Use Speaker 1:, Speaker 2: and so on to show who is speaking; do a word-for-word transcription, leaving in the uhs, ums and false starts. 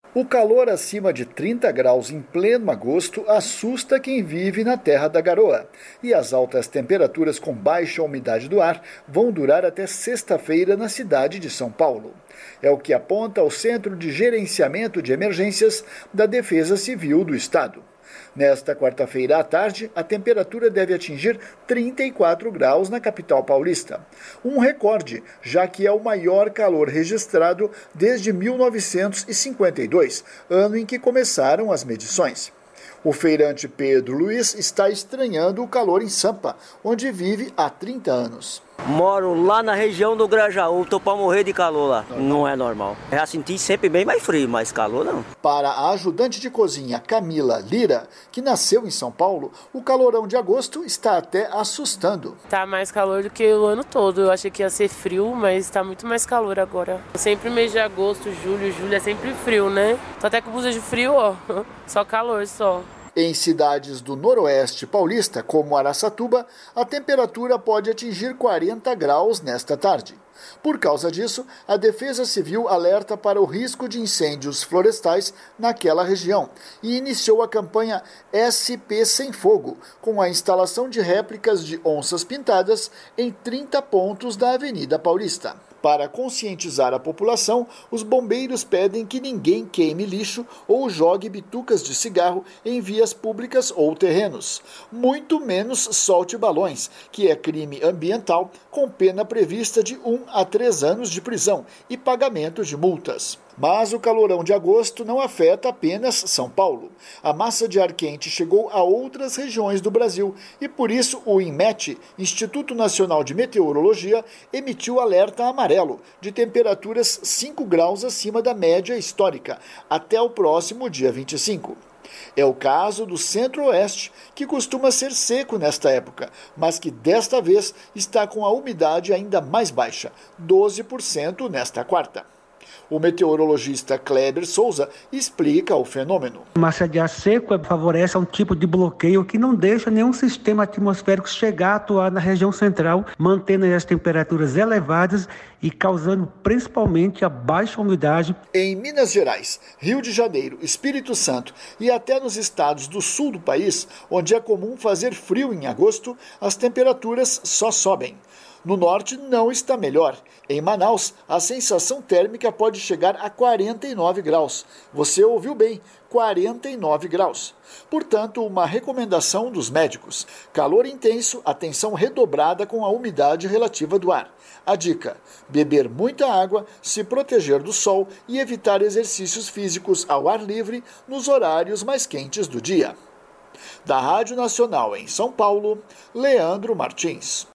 Speaker 1: O calor acima de trinta graus em pleno agosto assusta quem vive na Terra da Garoa. E as altas temperaturas com baixa umidade do ar vão durar até sexta-feira na cidade de São Paulo. É o que aponta o Centro de Gerenciamento de Emergências da Defesa Civil do Estado. Nesta quarta-feira à tarde, a temperatura deve atingir trinta e quatro graus na capital paulista. Um recorde, já que é o maior calor registrado desde mil novecentos e cinquenta e dois, ano em que começaram as medições. O feirante Pedro Luiz está estranhando o calor em Sampa, onde vive há trinta anos.
Speaker 2: Moro lá na região do Grajaú, tô pra morrer de calor lá. Normal. Não é normal. Já senti sempre bem mais frio, mas calor não.
Speaker 1: Para a ajudante de cozinha Camila Lira, que nasceu em São Paulo, o calorão de agosto está até assustando.
Speaker 3: Tá mais calor do que o ano todo. Eu achei que ia ser frio, mas tá muito mais calor agora. Sempre mês de agosto, julho, julho é sempre frio, né? Tô até com blusa de frio, ó. Só calor, só.
Speaker 1: Em cidades do noroeste paulista, como Araçatuba, a temperatura pode atingir quarenta graus nesta tarde. Por causa disso, a Defesa Civil alerta para o risco de incêndios florestais naquela região e iniciou a campanha S P Sem Fogo, com a instalação de réplicas de onças pintadas em trinta pontos da Avenida Paulista. Para conscientizar a população, os bombeiros pedem que ninguém queime lixo ou jogue bitucas de cigarro em vias públicas ou terrenos. Muito menos solte balões, que é crime ambiental, com pena prevista de um a três anos de prisão e pagamento de multas. Mas o calorão de agosto não afeta apenas São Paulo. A massa de ar quente chegou a outras regiões do Brasil e, por isso, o INMET, Instituto Nacional de Meteorologia, emitiu alerta amarelo de temperaturas cinco graus acima da média histórica até o próximo dia vinte e cinco. É o caso do Centro-Oeste, que costuma ser seco nesta época, mas que desta vez está com a umidade ainda mais baixa, doze por cento nesta quarta. O meteorologista Kleber Souza explica o fenômeno.
Speaker 4: A massa de ar seco favorece um tipo de bloqueio que não deixa nenhum sistema atmosférico chegar a atuar na região central, mantendo as temperaturas elevadas e causando principalmente a baixa umidade.
Speaker 1: Em Minas Gerais, Rio de Janeiro, Espírito Santo e até nos estados do sul do país, onde é comum fazer frio em agosto, as temperaturas só sobem. No norte não está melhor. Em Manaus, a sensação térmica pode chegar a quarenta e nove graus. Você ouviu bem, quarenta e nove graus. Portanto, uma recomendação dos médicos: calor intenso, atenção redobrada com a umidade relativa do ar. A dica: beber muita água, se proteger do sol e evitar exercícios físicos ao ar livre nos horários mais quentes do dia. Da Rádio Nacional em São Paulo, Leandro Martins.